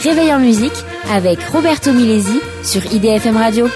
Réveil en musique avec Roberto Milesi sur IDFM Radio.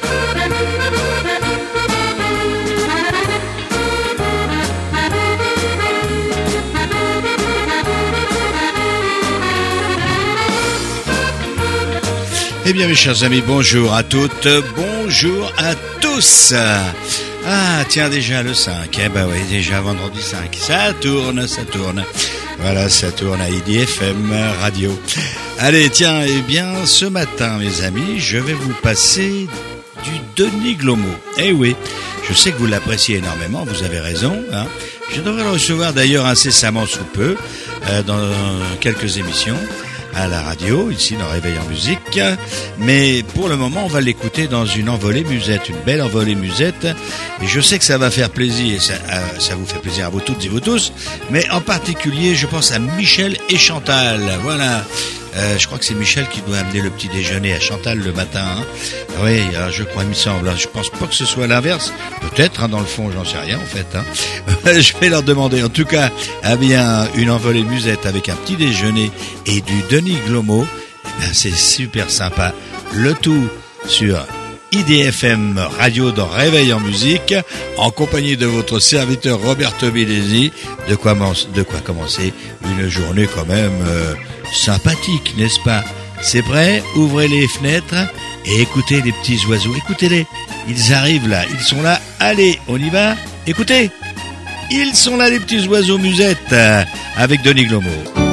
Eh bien mes chers amis, bonjour à toutes, bonjour à tous. Ah tiens, déjà le 5, oui, déjà vendredi 5, ça tourne. Voilà, ça tourne à IDFM Radio. Allez, tiens, eh bien ce matin mes amis, je vais vous passer du Denis Glomo. Eh oui, je sais que vous l'appréciez énormément, vous avez raison, hein. Je devrais le recevoir d'ailleurs incessamment sous peu, dans quelques émissions à la radio, ici dans Réveil en musique, mais pour le moment on va l'écouter dans une envolée musette, une belle envolée musette, et je sais que ça va faire plaisir, ça vous fait plaisir à vous toutes et vous tous, mais en particulier je pense à Michel et Chantal, voilà. Je crois que c'est Michel qui doit amener le petit déjeuner à Chantal le matin, hein. Oui, je crois, il me semble. Je pense pas que ce soit l'inverse. Peut-être, hein, dans le fond, j'en sais rien, en fait, hein. Je vais leur demander. En tout cas, eh bien, une envolée musette avec un petit déjeuner et du Denis Glomo. Eh bien, c'est super sympa. Le tout sur IDFM Radio dans Réveil en musique, en compagnie de votre serviteur Roberto Milesi. De quoi commencer une journée quand même sympathique, n'est-ce pas? C'est prêt? Ouvrez les fenêtres et écoutez les petits oiseaux. Écoutez-les, ils arrivent là, ils sont là. Allez, on y va? Écoutez, ils sont là les petits oiseaux musettes avec Denis Glomo.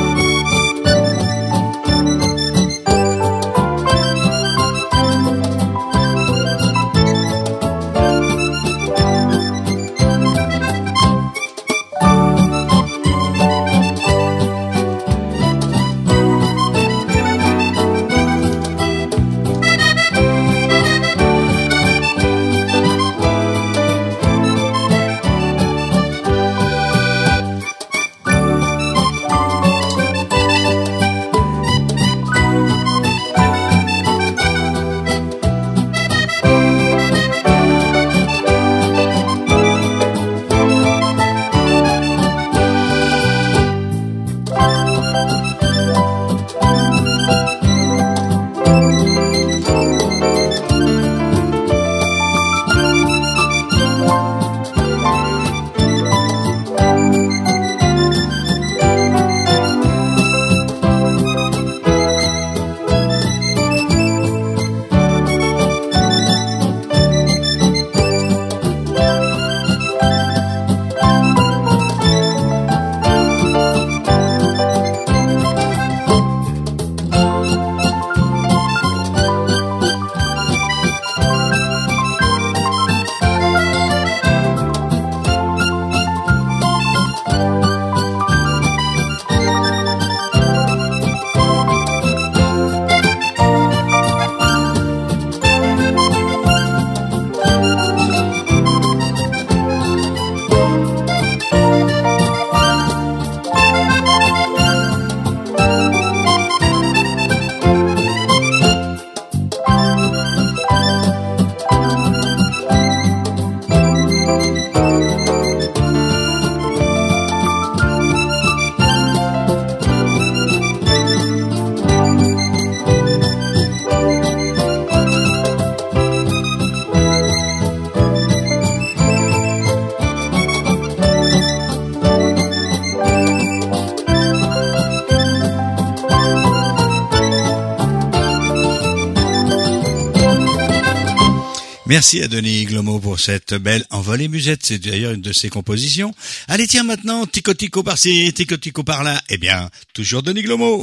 Merci à Denis Glomo pour cette belle envolée musette. C'est d'ailleurs une de ses compositions. Allez, tiens, maintenant, tico-tico par-ci, tico-tico par-là. Eh bien, toujours Denis Glomo.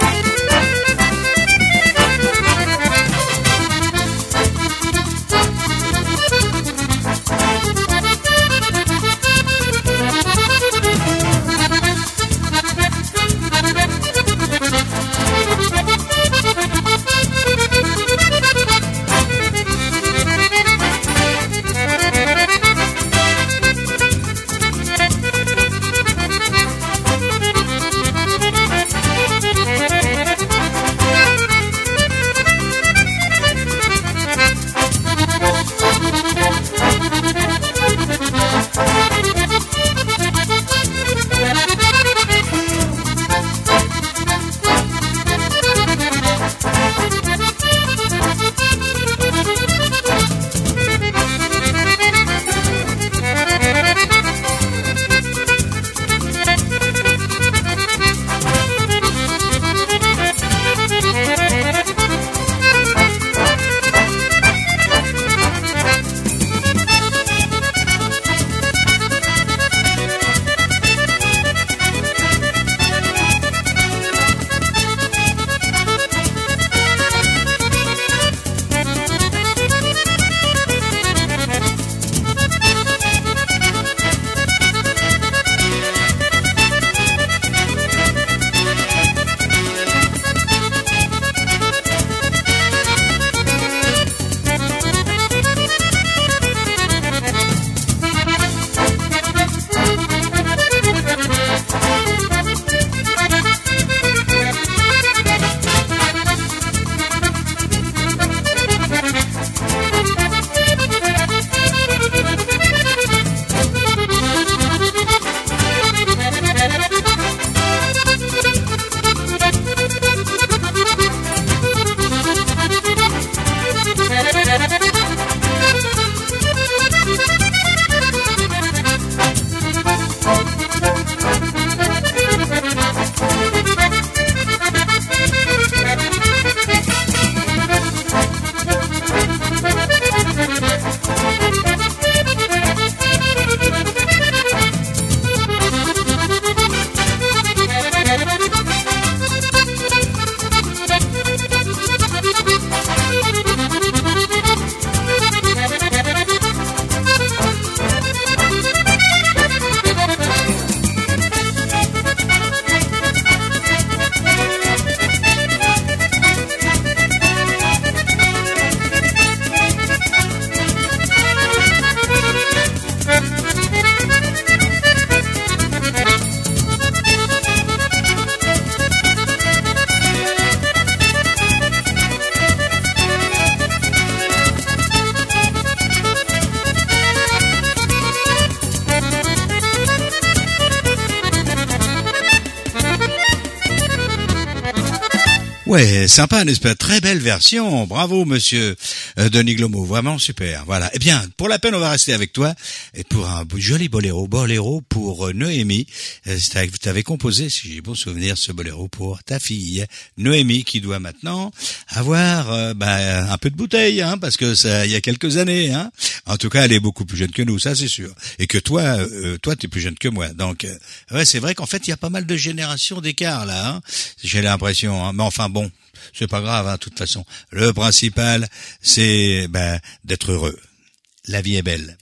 Ouais, sympa, n'est-ce pas? Très belle version. Bravo, monsieur Denis Glomo. Vraiment super. Voilà. Eh bien, pour la peine, on va rester avec toi et pour un joli boléro. Boléro pour Noémie. Tu avais composé, si j'ai bon souvenir, ce boléro pour ta fille, Noémie, qui doit maintenant avoir un peu de bouteille, hein, parce que ça, il y a quelques années. Hein. En tout cas, elle est beaucoup plus jeune que nous, ça c'est sûr. Et que toi, t'es plus jeune que moi. Donc, ouais, c'est vrai qu'en fait, il y a pas mal de générations d'écart là. Hein. J'ai l'impression. Hein. Mais enfin bon, c'est pas grave. Hein, de toute façon, le principal, c'est d'être heureux. La vie est belle.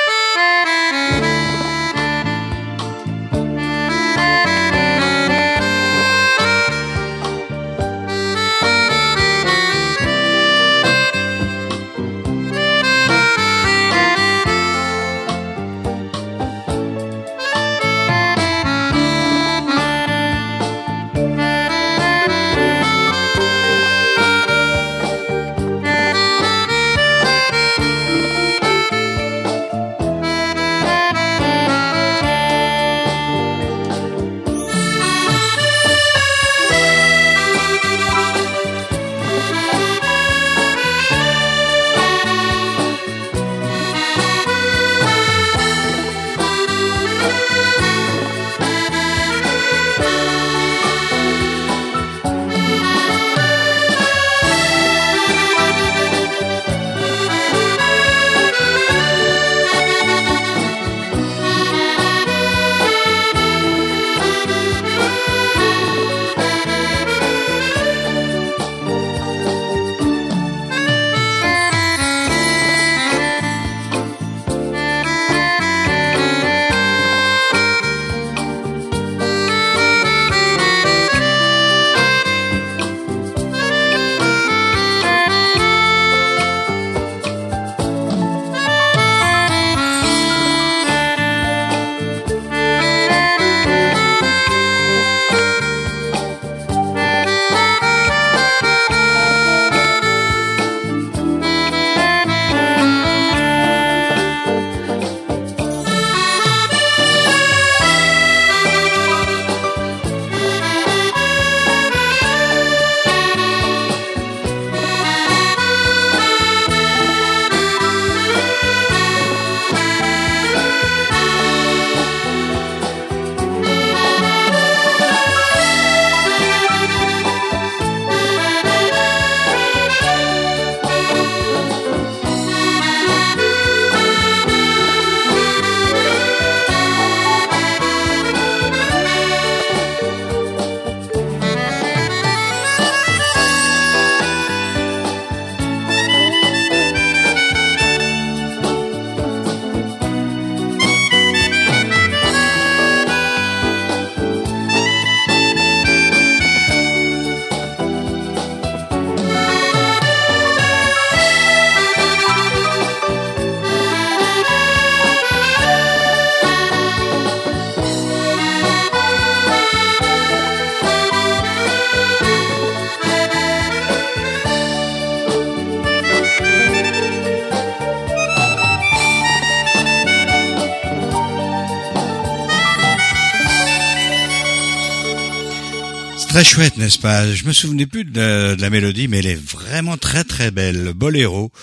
Très chouette, n'est-ce pas? Je me souvenais plus de la mélodie, mais elle est vraiment très très belle. Boléro,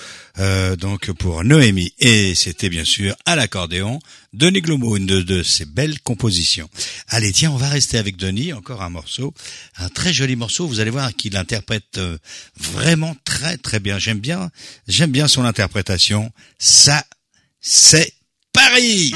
donc pour Noémie. Et c'était bien sûr à l'accordéon, Denis Glomo, une de ses belles compositions. Allez, tiens, on va rester avec Denis, encore un morceau, un très joli morceau. Vous allez voir qu'il interprète vraiment très très bien. J'aime bien son interprétation. Ça, c'est Paris.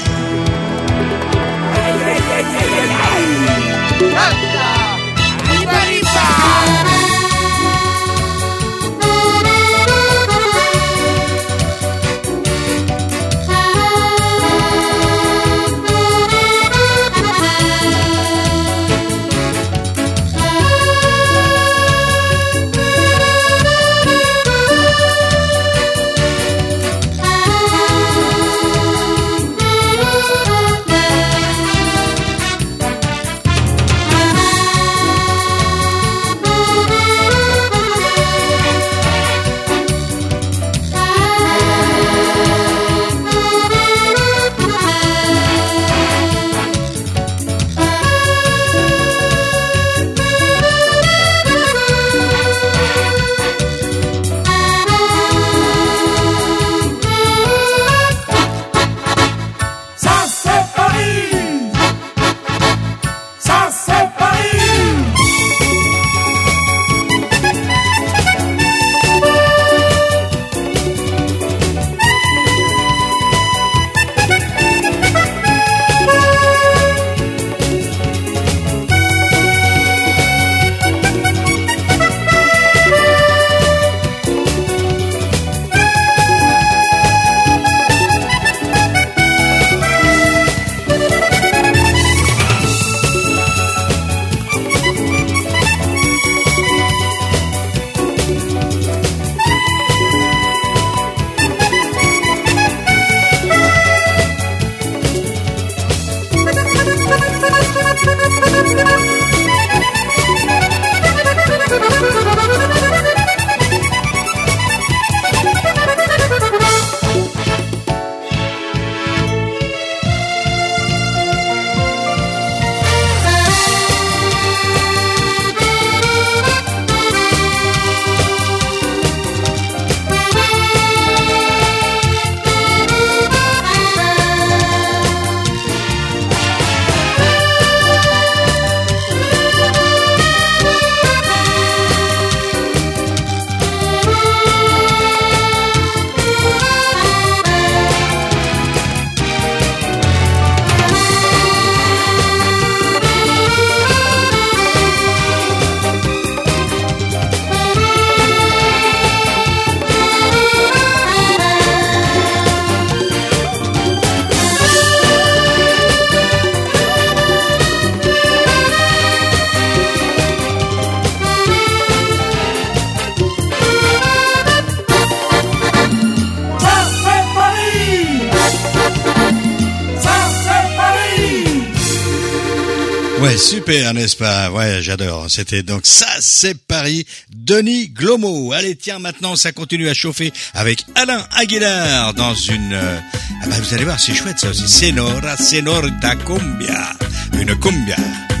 Ouais, super, n'est-ce pas? Ouais, j'adore. C'était donc Ça, c'est Paris, Denis Glomo. Allez, tiens, maintenant, ça continue à chauffer avec Alain Aguilar dans une... bah, vous allez voir, c'est chouette, ça aussi. Senora, Senorita Cumbia. Une cumbia.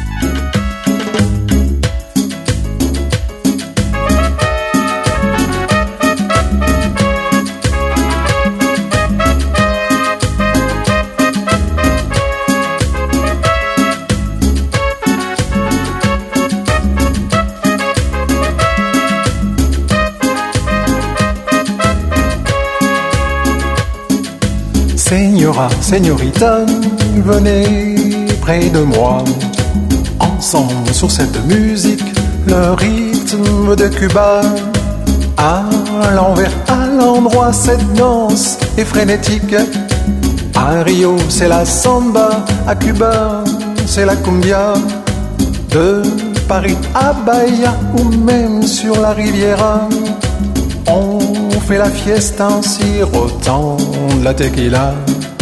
Señora, señorita, venez près de moi. Ensemble sur cette musique, le rythme de Cuba. À l'envers, à l'endroit, cette danse est frénétique. À Rio, c'est la samba, à Cuba, c'est la cumbia. De Paris à Bahia ou même sur la Riviera, on fait la fiesta en sirotant de la tequila.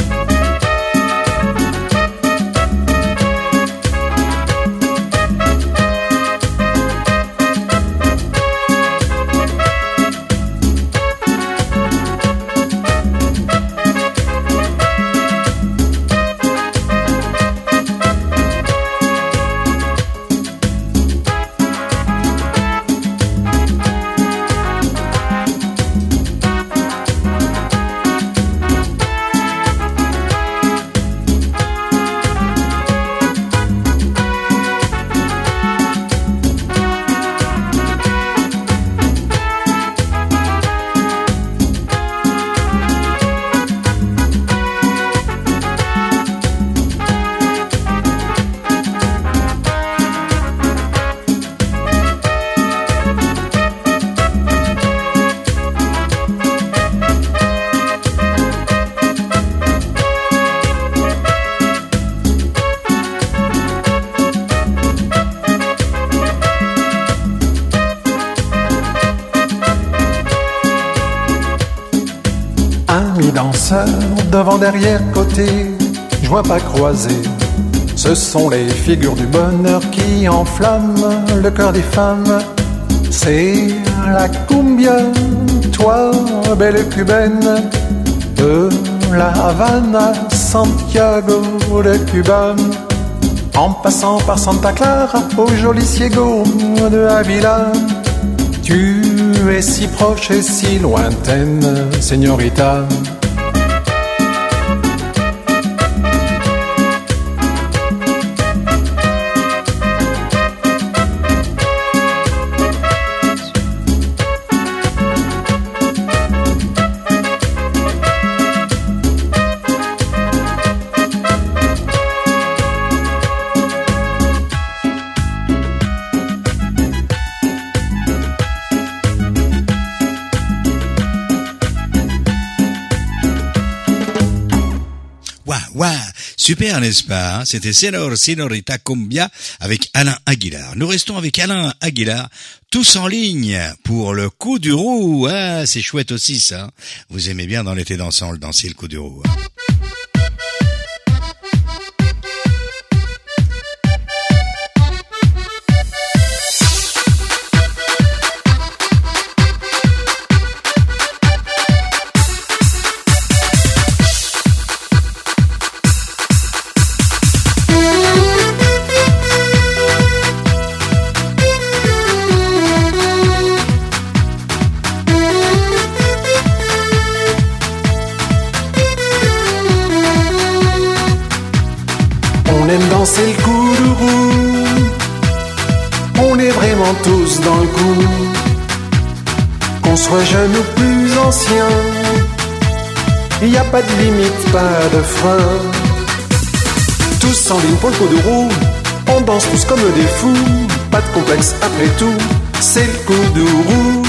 Danseurs, devant, derrière, côté, je vois pas croiser. Ce sont les figures du bonheur qui enflamment le cœur des femmes. C'est la cumbia, toi, belle cubaine, de la Havane à Santiago de Cuba, en passant par Santa Clara au joli Ciego de Avila. Tu es si proche et si lointaine, señorita. Super, n'est-ce pas, hein? C'était Senorita Cumbia avec Alain Aguilar. Nous restons avec Alain Aguilar, tous en ligne pour le coup du roux. Ah, c'est chouette aussi ça. Vous aimez bien dans l'été dansant le danser le coup du roux. C'est le coup de roue, on est vraiment tous dans le coup, qu'on soit jeune ou plus ancien, il n'y a pas de limite, pas de frein. Tous en ligne pour le coup de roue, on danse tous comme des fous, pas de complexe après tout, c'est le coup de roue.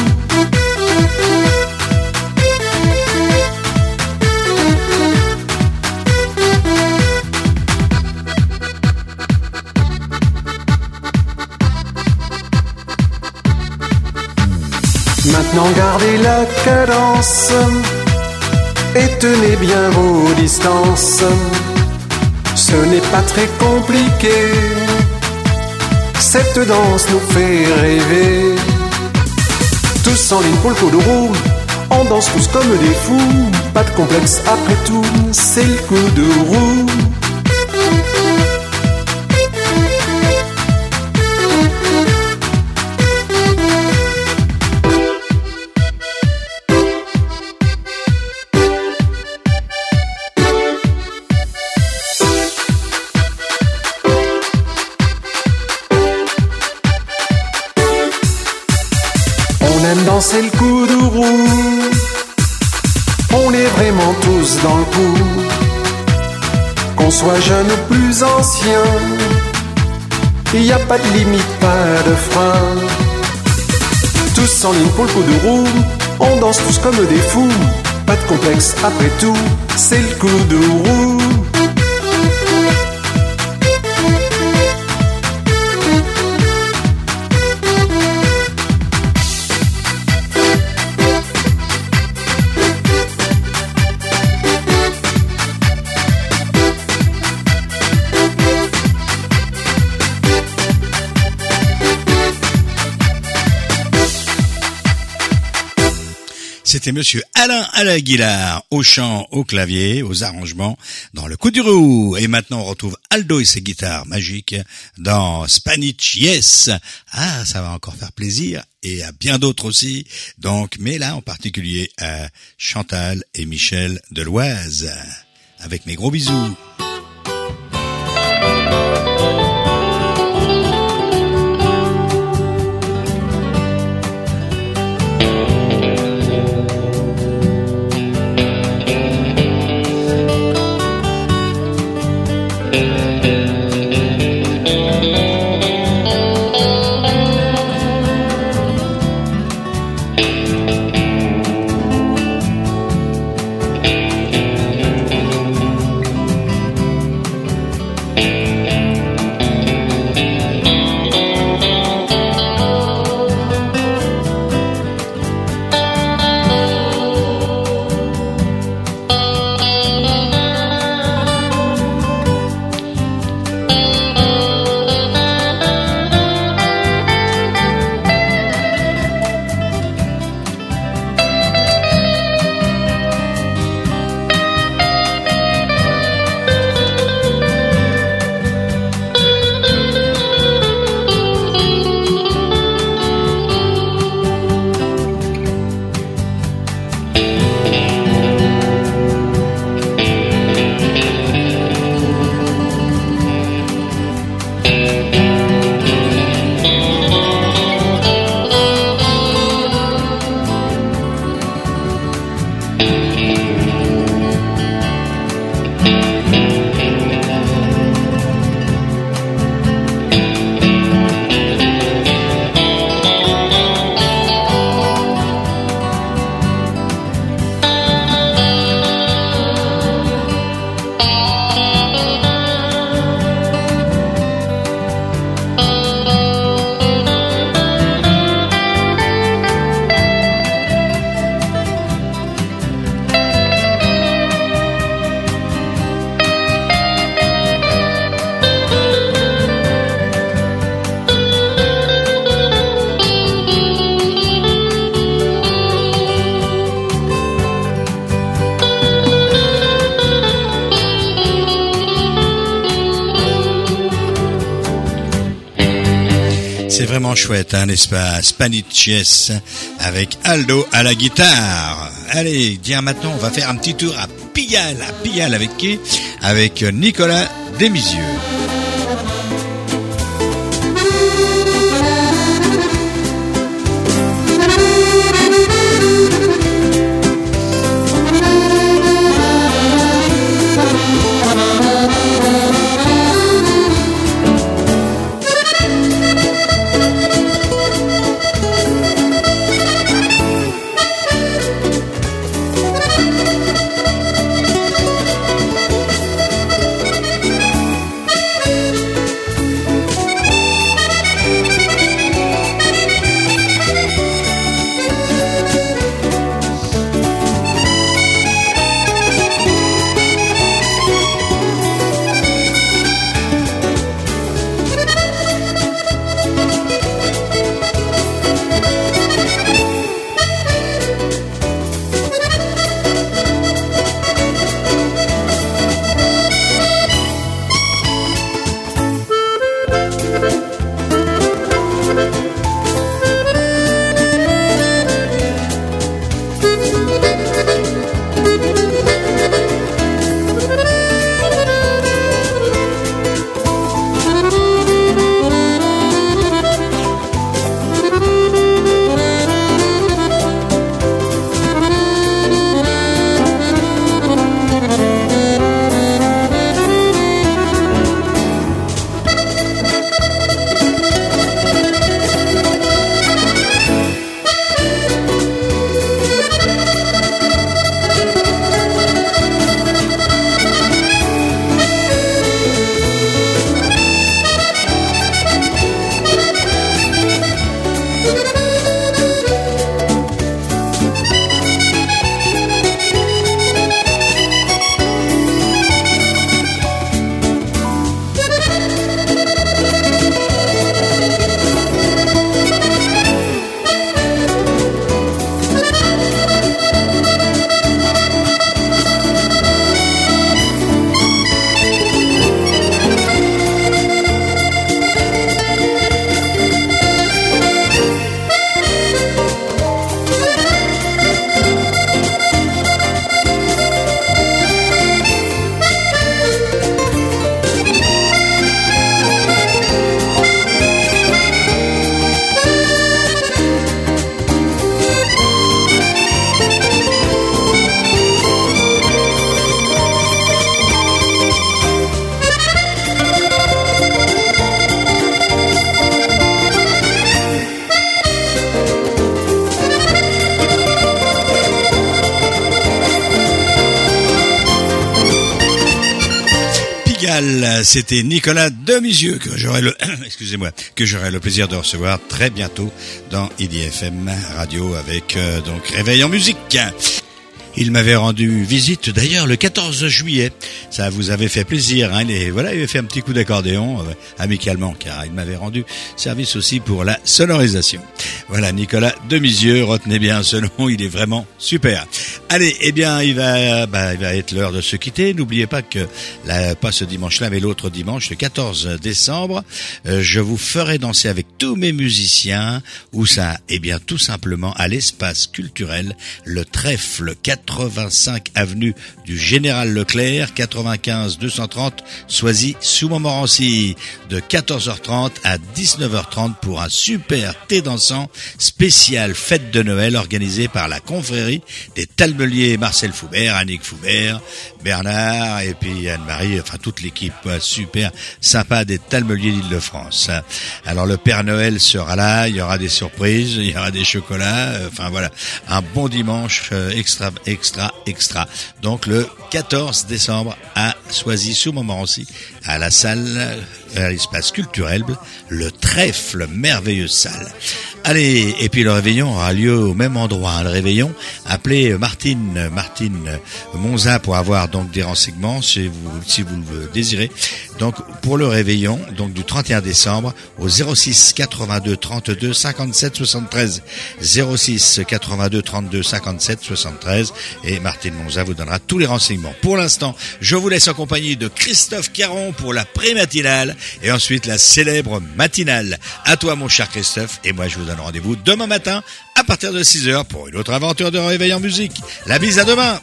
Maintenant gardez la cadence et tenez bien vos distances. Ce n'est pas très compliqué, cette danse nous fait rêver. Tous en ligne pour le kuduro, on danse tous comme des fous. Pas de complexe après tout, c'est le kuduro. danser le kuduro. On est vraiment tous dans le coup, qu'on soit jeune ou plus ancien. Il n'y a pas de limite, pas de frein. Tous en ligne pour le kuduro, on danse tous comme des fous. Pas de complexe, après tout, c'est le kuduro. C'était monsieur Alain Alaguilar au chant, au clavier, aux arrangements dans le kuduro. Et maintenant on retrouve Aldo et ses guitares magiques dans Spanish Yes. Ah, ça va encore faire plaisir et à bien d'autres aussi. Donc, mais là en particulier à Chantal et Michel de l'Oise. Avec mes gros bisous. C'est vraiment chouette, hein, n'est-ce pas? Spanish Yes avec Aldo à la guitare. Allez, tiens, maintenant, on va faire un petit tour à Pigalle avec qui? Avec Nicolas Desmisieux. musical, c'était Nicolas Demisieux que j'aurai le plaisir de recevoir très bientôt dans IDFM Radio avec donc Réveil en musique. Il m'avait rendu visite d'ailleurs le 14 juillet. Ça vous avait fait plaisir, hein. Il avait fait un petit coup d'accordéon amicalement, car il m'avait rendu service aussi pour la sonorisation. Voilà, Nicolas Demisieux, retenez bien ce nom, il est vraiment super. Allez, il va être l'heure de se quitter. N'oubliez pas que pas ce dimanche-là, mais l'autre dimanche, le 14 décembre, je vous ferai danser avec tous mes musiciens. Où ça? Tout simplement à l'espace culturel Le Trèfle, 85 avenue du Général Leclerc, 95 230 Soisy-sous-Montmorency, de 14h30 à 19h30 pour un super thé dansant spécial fête de Noël organisé par la confrérie des Talmeliers Marcel Foubert, Annick Foubert, Bernard et puis Anne-Marie, enfin toute l'équipe super sympa des Talmeliers d'Île-de-France. Alors le Père Noël sera là, il y aura des surprises, il y aura des chocolats, voilà, un bon dimanche extra. Donc le 14 décembre à Soisy-sous-Montmorency, à la salle, à l'espace culturel Le Trèfle, merveilleuse salle. Allez, et puis le réveillon aura lieu au même endroit, le réveillon. Appelez Martine Monza pour avoir donc des renseignements si vous le désirez. Donc pour le réveillon, donc du 31 décembre au 06 82 32 57 73, 06 82 32 57 73, et Martine Monza vous donnera tous les renseignements. Pour l'instant, je vous laisse en compagnie de Christophe Caron pour la pré-matinale et ensuite la célèbre matinale. À toi mon cher Christophe, et moi je vous donne rendez-vous demain matin à partir de 6h pour une autre aventure de Réveil en musique. La bise, à demain.